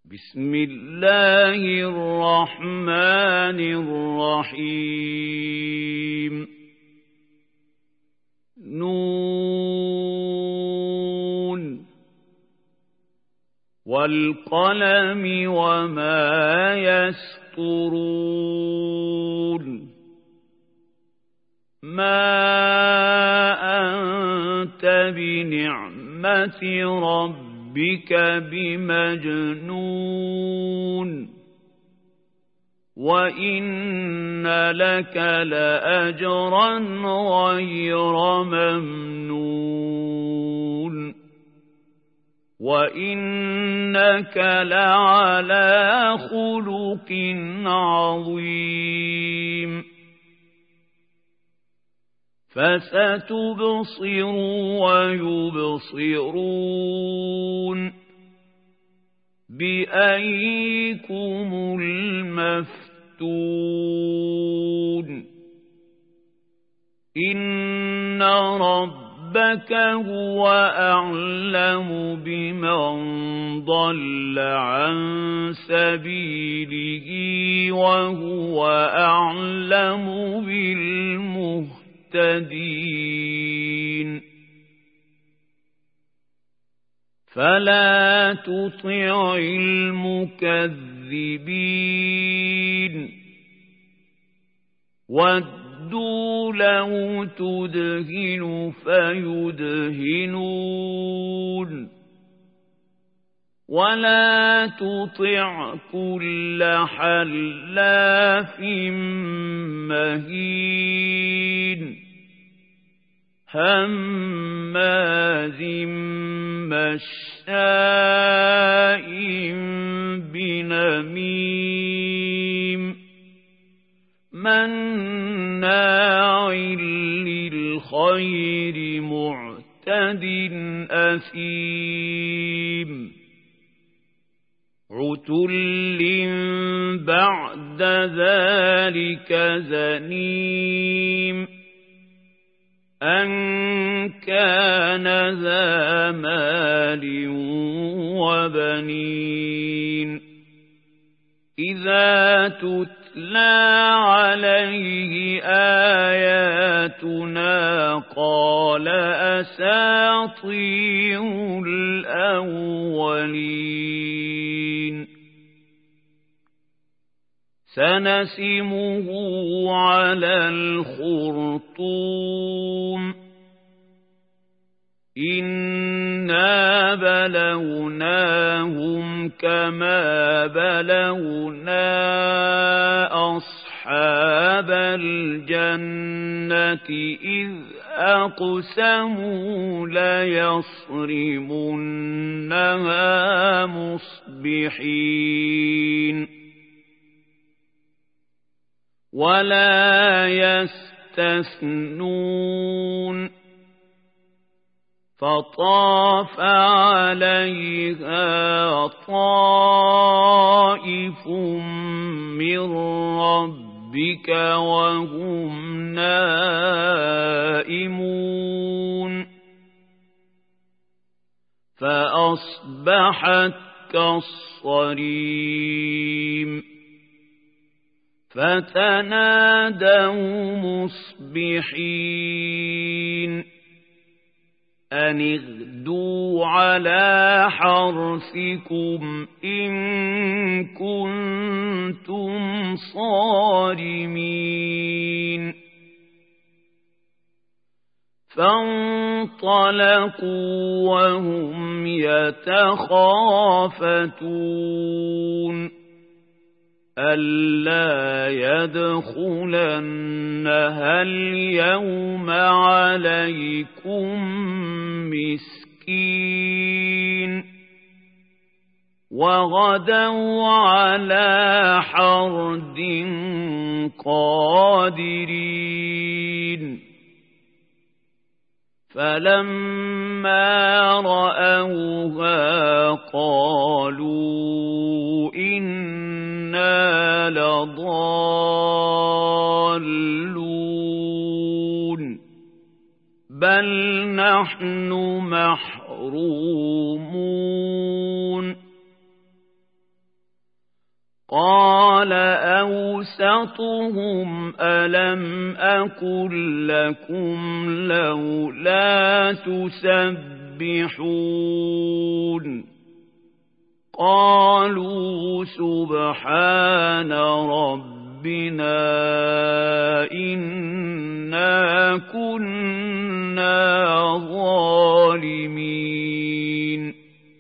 بسم الله الرحمن الرحيم نون والقلم وما يسطرون ما أنت بنعمة ربك بمجنون وإن لك لأجرا غير ممنون وإنك لعلى خلق عظيم فستبصر ويبصرون بأيكم المفتون إن ربك هو أعلم بمن ضل عن سبيله وهو أعلم بالمهتدين فلا تطع المكذبين ودوا لو تدهن فيدهنون ولا تطع كل حلاف مهين هماز مشاء بنميم مناع للخير معتد أثيم عتل بعد ذلك زنيم أن كان ذا مال وبنين إذا تتلى عليه آياتنا قال أساطير الأولين سنسمه على الخرطوم إنا بلوناهم كما بلونا أصحاب الجنة إذ أقسموا ليصرمنها مصبحين ولا يستثنون فطاف عليها طائف من ربك وهم نائمون فأصبحت كالصريم فتنادوا مصبحين أن اغدوا على حرثكم إن كنتم صارمين فانطلقوا وهم يتخافتون ألا يدخلنها اليوم عليكم مسكين وغدوا على حرد قادرين فلما رأوها قالوا إنا لضالون بل نحن محرومون قال أوسطهم ألم أقل لكم لولا تسبحون قالوا سبحان ربنا إنا كنا ظالمين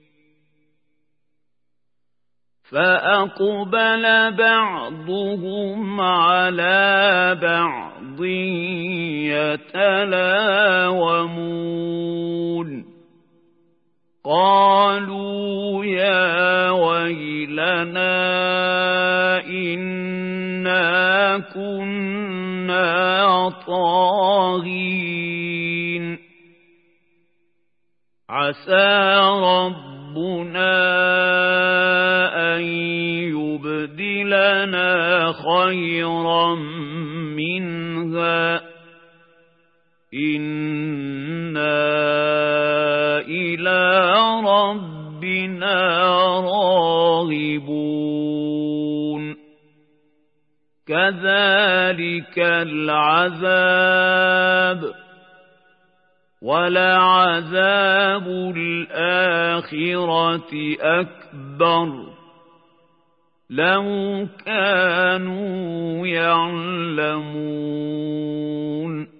فأقبل بعضهم على بعض يتلاومون قالوا يا ويلنا إنا كنا طاغين عسى ربنا أن يبدلنا خيرا منها إنا إلى ربنا راغبون كذلك العذاب ولعذاب الآخرة أكبر لو كانوا يعلمون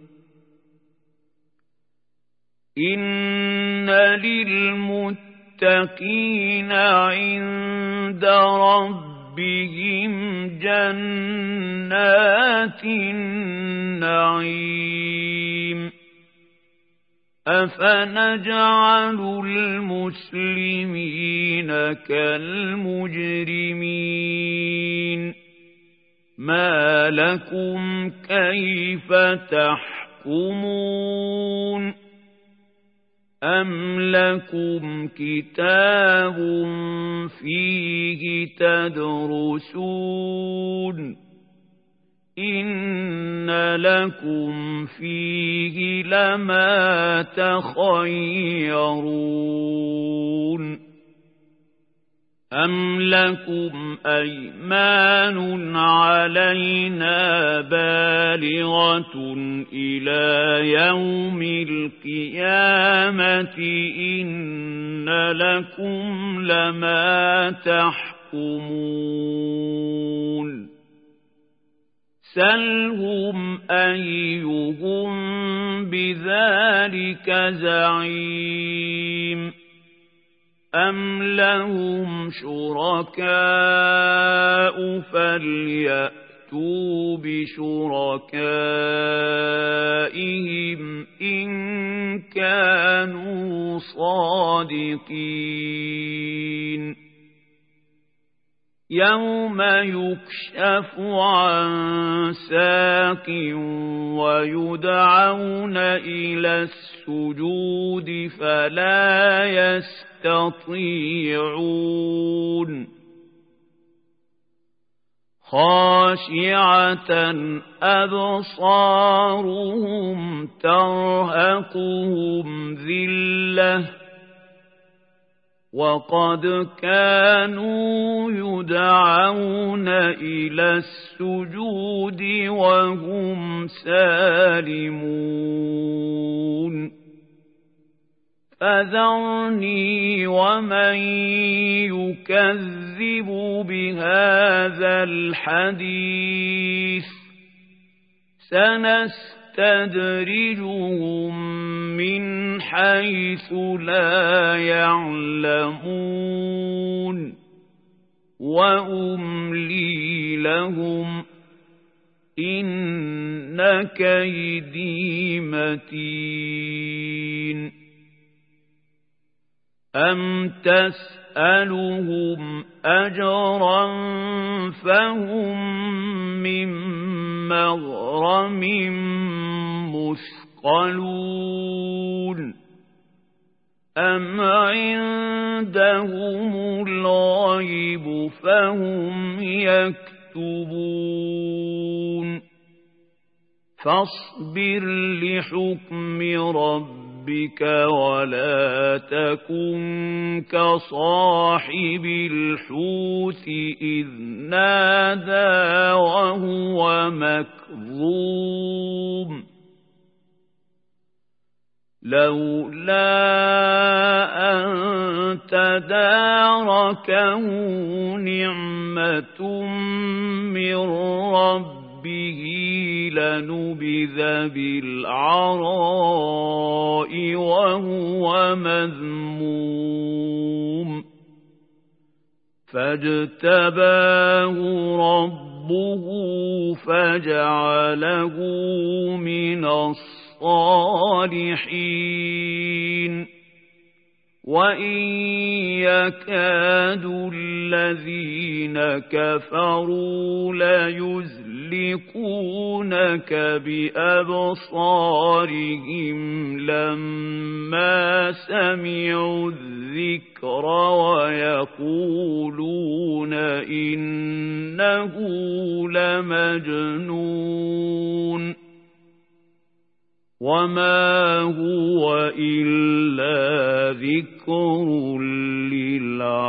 إن للمتقين عند ربهم جنات النعيم أفنجعل المسلمين كالمجرمين ما لكم كيف تحكمون أم لكم كتاب فيه تدرسون إن لكم فيه لما تخيرون أم لكم أيمان علينا بالغة إلى يوم القيامة إن لكم لما تحكمون سلهم أيهم بذلك زعيم أم لهم شركاء فليأتوا بشركائهم إن كانوا صادقين يوم يكشف عن ساق ويدعون إلى السجود فلا يستطيعون خاشعة أبصارهم ترهقهم ذلة وقد كانوا يدعون إلى السجود وهم سالمون فذرني ومن يكذب بهذا الحديث سنستدرجهم من حيث لا يعلمون وأملي لهم إن كيدي متين أم تسألهم أجرا فهم من مغرم مثقلون أم عندهم الغيب فهم يكتبون فاصبر لحكم ربك ربك ولا تكن كصاحب الحوت إذ نادى وهو مكظوم لولا أن تداركه نعمة من ربه لنبذ بالعراء وهو مذموم فاجتباه ربه فجعله من الصالحين وإن يكاد الذين كفروا ليزلقونك بأبصارهم لما سمعوا الذكر ويقولون إنه لمجنون وما هو إلا ذكر للعالمين